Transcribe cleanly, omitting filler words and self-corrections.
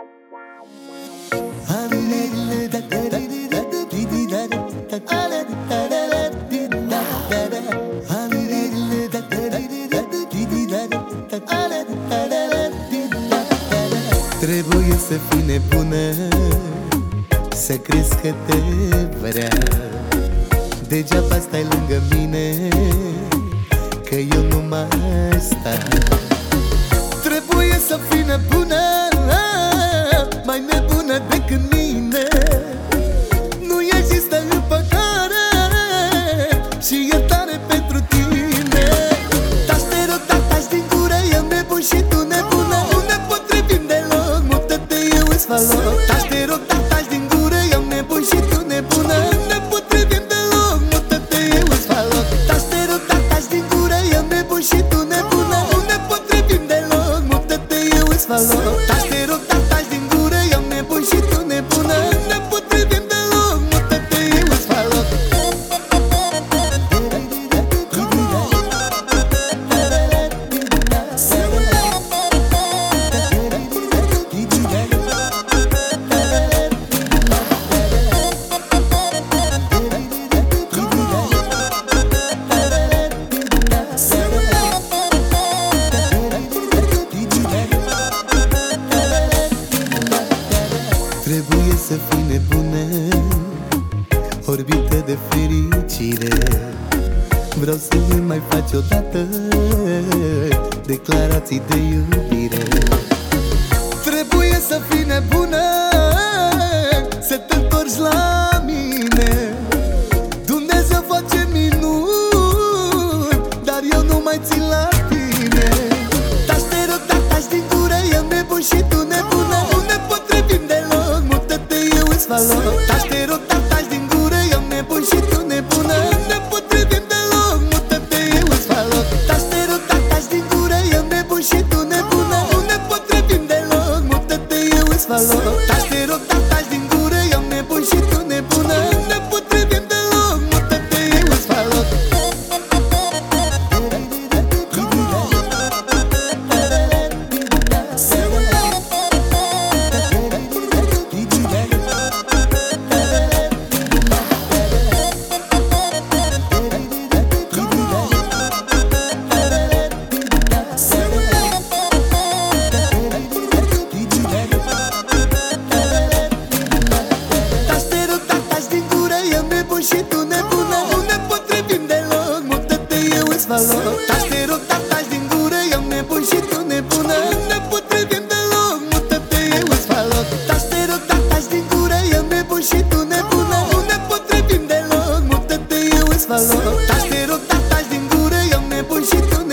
Trebuie să fii nebună să crezi că te vrea. Degeaba stai lângă mine, că eu nu mai stau. Trebuie să fii nebună, mai nebună decât mine. Nu există împăcare și iertare pentru tine. Taci, te rog, taci din gură, eu nebun și tu nebună. Nu ne potrivim deloc, mută-te, eu îți fac loc. Taci, te rog, taci din gură, eu nebun și tu nebună. Nu ne potrivim deloc, mută-te, eu îți fac loc. Taci, te rog, taci din gură, eu nebun și tu nebună. Nu ne potrivim deloc, mută-te, eu îți fac loc. Taci, te rog, taci din gură, eu nebun și tu nebună. Nu ne potrivim deloc, mută-te, eu îți fac loc. Trebuie să fii nebună, orbită de fericire. Vreau să-mi mai faci odată declarații de iubire. Trebuie să fii nebună, să te întorci la mine. Dumnezeu face minuni, dar eu nu mai țin la tine. Taci, te rog, taci din gură, eu nebun și tu nebună. Nu ne potrivim deloc, mută-te, eu îți fac loc. Taci, te rog, taci din gură, eu nebun și tu nebună. Nu ne potrivim deloc, mută-te, eu îți fac loc. Taci, te rog, taci din gură, eu nebun și tu nebună. Nu ne potrivim deloc, mută-te, eu îți fac loc. Taci, te rog, taci din gură, eu nebun și tu nebună. Nu ne potrivim deloc, mută-te, eu îți fac loc. Și tu nebună, nu ne potrivim deloc, mută-te, eu îți fac loc. Taci, te rog, taci din gură, eu nebun și tu nebună. Nu ne potrivim deloc, mută-te, eu îți fac loc. Taci, te rog, taci din gură, eu nebun și tu nebună. Nu ne potrivim deloc, mută-te, eu îți fac loc. Taci, te rog, taci din gură, eu nebun și tu